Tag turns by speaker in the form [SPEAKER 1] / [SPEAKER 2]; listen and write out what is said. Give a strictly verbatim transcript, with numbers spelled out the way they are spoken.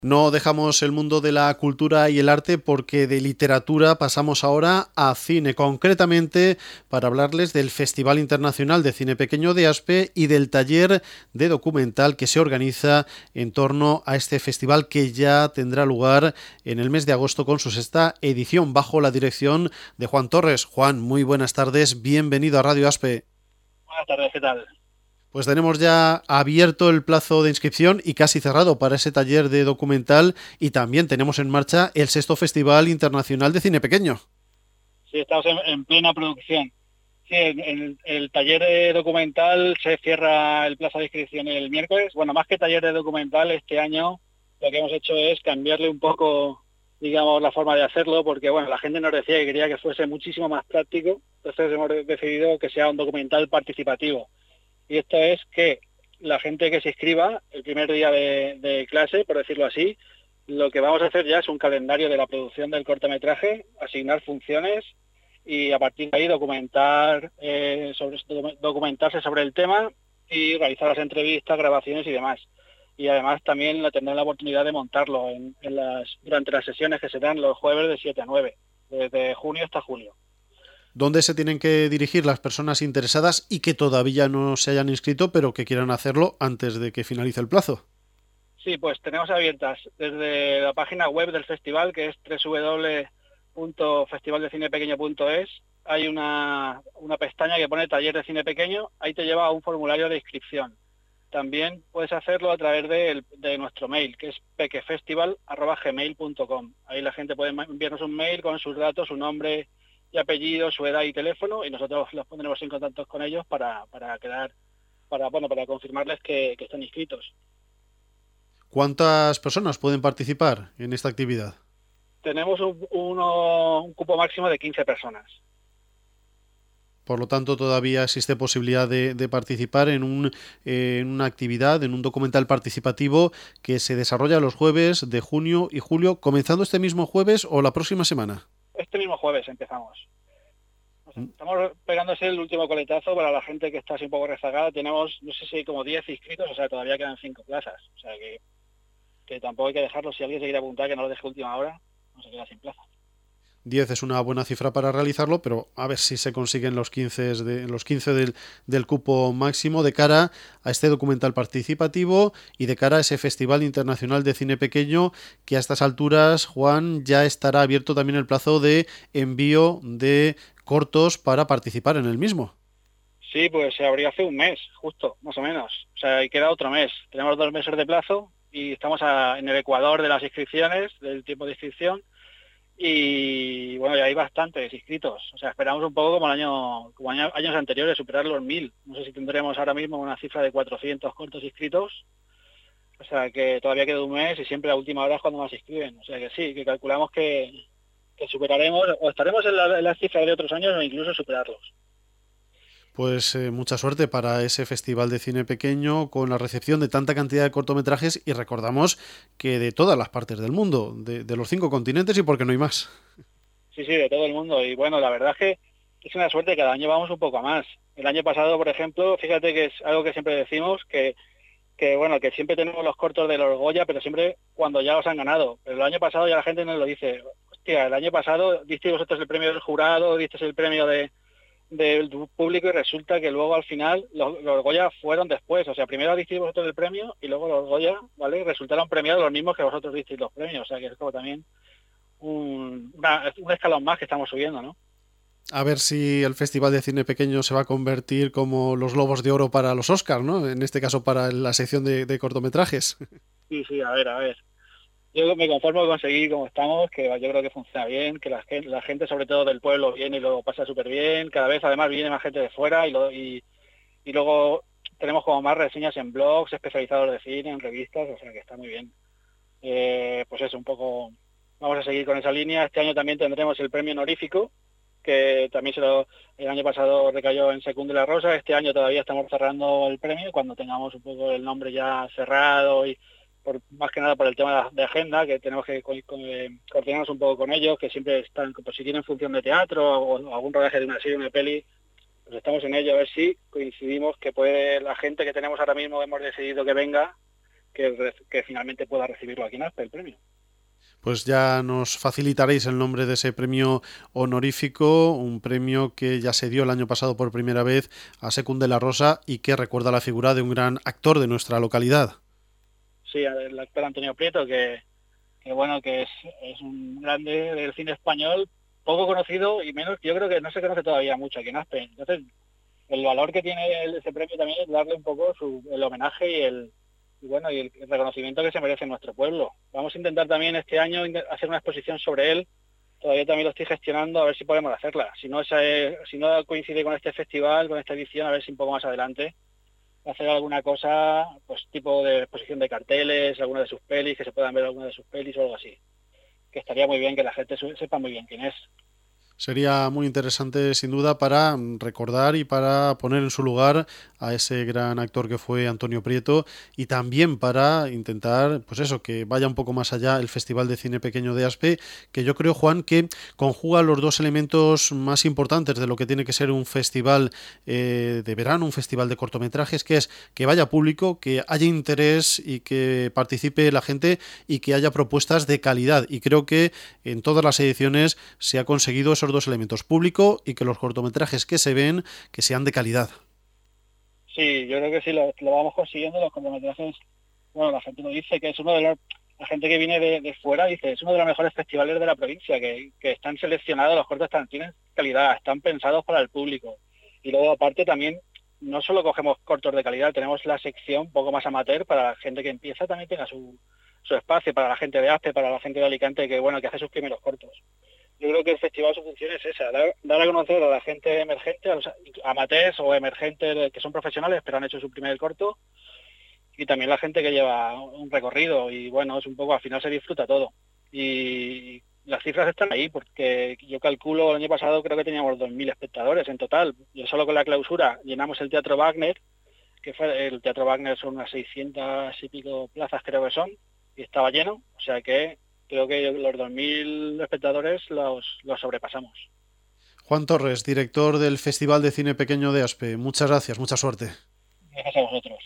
[SPEAKER 1] No dejamos el mundo de la cultura y el arte porque de literatura pasamos ahora a cine, concretamente para hablarles del Festival Internacional de Cine Pequeño de Aspe y del taller de documental que se organiza en torno a este festival, que ya tendrá lugar en el mes de agosto con su sexta edición bajo la dirección de Juan Torres. Juan, muy buenas tardes, bienvenido a Radio Aspe.
[SPEAKER 2] Buenas tardes, ¿qué tal?
[SPEAKER 1] Pues tenemos ya abierto el plazo de inscripción y casi cerrado para ese taller de documental, y también tenemos en marcha el sexto Festival Internacional de Cine Pequeño.
[SPEAKER 2] Sí, estamos en, en plena producción. Sí, el, el, el taller de documental se cierra el plazo de inscripción el miércoles. Bueno, más que taller de documental, este año lo que hemos hecho es cambiarle un poco, digamos, la forma de hacerlo, porque bueno, la gente nos decía que quería que fuese muchísimo más práctico, entonces hemos decidido que sea un documental participativo. Y esto es que la gente que se inscriba el primer día de, de clase, por decirlo así, lo que vamos a hacer ya es un calendario de la producción del cortometraje, asignar funciones y a partir de ahí documentar, eh, sobre, documentarse sobre el tema y realizar las entrevistas, grabaciones y demás. Y además también tendrán la oportunidad de montarlo en, en las, durante las sesiones que se dan los jueves de siete a nueve, desde junio hasta julio.
[SPEAKER 1] ¿Dónde se tienen que dirigir las personas interesadas y que todavía no se hayan inscrito, pero que quieran hacerlo antes de que finalice el plazo?
[SPEAKER 2] Sí, pues tenemos abiertas desde la página web del festival, que es doble u doble u doble u punto festival de cine pequeño punto es. Hay una, una pestaña que pone taller de cine pequeño, ahí te lleva a un formulario de inscripción. También puedes hacerlo a través de, de nuestro mail, que es pequefestival arroba gmail punto com. Ahí la gente puede enviarnos un mail con sus datos, su nombre y apellido, su edad y teléfono, y nosotros los pondremos en contacto con ellos para, para quedar, para, bueno, para confirmarles que, que están inscritos.
[SPEAKER 1] ¿Cuántas personas pueden participar en esta actividad?
[SPEAKER 2] Tenemos un, uno, un cupo máximo de quince personas.
[SPEAKER 1] Por lo tanto, todavía existe posibilidad de, de participar en, un, eh, en una actividad, en un documental participativo que se desarrolla los jueves de junio y julio, comenzando este mismo jueves o la próxima semana.
[SPEAKER 2] Este mismo jueves empezamos. O sea, estamos pegándose el último coletazo para la gente que está así un poco rezagada. Tenemos, no sé si como diez inscritos, o sea, todavía quedan cinco plazas. O sea, que, que tampoco hay que dejarlo. Si alguien se quiere apuntar, que no lo deje a última hora, no se queda sin plaza.
[SPEAKER 1] diez es una buena cifra para realizarlo, pero a ver si se consiguen los quince, de, los quince del, del cupo máximo de cara a este documental participativo y de cara a ese Festival Internacional de Cine Pequeño, que a estas alturas, Juan, ya estará abierto también el plazo de envío de cortos para participar en el mismo.
[SPEAKER 2] Sí, pues se abrió hace un mes, justo, más o menos. O sea, y queda otro mes. Tenemos dos meses de plazo y estamos a, en el ecuador de las inscripciones, del tiempo de inscripción. Y bueno, ya hay bastantes inscritos. O sea, esperamos un poco como el año, como año, años anteriores, superar los mil. No sé si tendremos ahora mismo una cifra de cuatrocientos cortos inscritos. O sea, que todavía queda un mes y siempre a última hora es cuando más inscriben. O sea, que sí, que calculamos que, que superaremos o estaremos en la, en la cifra de otros años o incluso superarlos.
[SPEAKER 1] Pues eh, mucha suerte para ese Festival de Cine Pequeño con la recepción de tanta cantidad de cortometrajes, y recordamos que de todas las partes del mundo, de, de los cinco continentes y porque no hay más.
[SPEAKER 2] Sí, sí, de todo el mundo. Y bueno, la verdad es que es una suerte, cada año vamos un poco a más. El año pasado, por ejemplo, fíjate que es algo que siempre decimos, que, que bueno, que siempre tenemos los cortos de los Goya, pero siempre cuando ya los han ganado. Pero el año pasado ya la gente nos lo dice, hostia, el año pasado disteis vosotros el premio del jurado, disteis el premio de del público y resulta que luego al final los, los Goya fueron después, o sea, primero disteis vosotros el premio y luego los Goya, ¿vale? Resultaron premiados los mismos que vosotros disteis los premios, o sea, que es como también un, una, un escalón más que estamos subiendo, ¿no?
[SPEAKER 1] A ver si el Festival de Cine Pequeño se va a convertir como los Globos de Oro para los Oscars, ¿no? En este caso para la sección de, de cortometrajes.
[SPEAKER 2] Sí, sí, a ver, a ver. Yo me conformo con seguir como estamos, que yo creo que funciona bien, que la gente, la gente sobre todo del pueblo viene y lo pasa súper bien, cada vez además viene más gente de fuera y, lo, y, y luego tenemos como más reseñas en blogs especializados de cine, en revistas, o sea que está muy bien. Eh, pues eso, un poco, vamos a seguir con esa línea. Este año también tendremos el premio honorífico, que también se lo, el año pasado recayó en Secund de la Rosa, este año todavía estamos cerrando el premio, cuando tengamos un poco el nombre ya cerrado y por, más que nada por el tema de agenda, que tenemos que co co coordinarnos un poco con ellos, que siempre están, pues si tienen función de teatro o, o algún rodaje de una serie, una peli, pues estamos en ello, a ver si coincidimos que puede la gente que tenemos ahora mismo, hemos decidido que venga, que, que finalmente pueda recibirlo aquí en Aspe, el premio.
[SPEAKER 1] Pues ya nos facilitaréis el nombre de ese premio honorífico, un premio que ya se dio el año pasado por primera vez a Secund de la Rosa y que recuerda la figura de un gran actor de nuestra localidad.
[SPEAKER 2] Sí, el actor Antonio Prieto, que, que bueno, que es, es un grande del cine español, poco conocido y menos, yo creo que no se conoce todavía mucho aquí en Aspe. Entonces, el valor que tiene ese premio también es darle un poco su, el homenaje y el y bueno y el reconocimiento que se merece en nuestro pueblo. Vamos a intentar también este año hacer una exposición sobre él. Todavía también lo estoy gestionando, a ver si podemos hacerla. Si no, esa, si no coincide con este festival, con esta edición, a ver si un poco más adelante hacer alguna cosa, pues tipo de exposición de carteles, alguna de sus pelis, que se puedan ver alguna de sus pelis o algo así. Que estaría muy bien que la gente sepa muy bien quién es.
[SPEAKER 1] Sería muy interesante, sin duda, para recordar y para poner en su lugar a ese gran actor que fue Antonio Prieto y también para intentar, pues eso, que vaya un poco más allá el Festival de Cine Pequeño de Aspe, que yo creo, Juan, que conjuga los dos elementos más importantes de lo que tiene que ser un festival eh, de verano, un festival de cortometrajes, que es que vaya público, que haya interés y que participe la gente y que haya propuestas de calidad. Y creo que en todas las ediciones se ha conseguido esos dos elementos, público y que los cortometrajes que se ven que sean de calidad.
[SPEAKER 2] Sí, yo creo que sí, lo, lo vamos consiguiendo. Los cortometrajes, bueno, la gente nos dice que es uno de los, la gente que viene de, de fuera dice, es uno de los mejores festivales de la provincia, que, que están seleccionados, los cortos están, tienen calidad, están pensados para el público. Y luego aparte también, no solo cogemos cortos de calidad, tenemos la sección un poco más amateur para la gente que empieza, también tenga su, su espacio, para la gente de Aspe, para la gente de Alicante, que bueno, que hace sus primeros cortos. Yo creo que el festival, su función es esa, dar, dar a conocer a la gente emergente, a los amateurs o emergentes que son profesionales pero han hecho su primer corto, y también la gente que lleva un recorrido, y bueno, es un poco, al final se disfruta todo. Y las cifras están ahí, porque yo calculo, el año pasado creo que teníamos dos mil espectadores en total. Yo solo con la clausura llenamos el Teatro Wagner, que fue el Teatro Wagner, son unas seiscientas y pico plazas creo que son, y estaba lleno, o sea que creo que los dos mil espectadores los, los sobrepasamos.
[SPEAKER 1] Juan Torres, director del Festival de Cine Pequeño de Aspe, muchas gracias, mucha suerte.
[SPEAKER 2] Gracias a vosotros.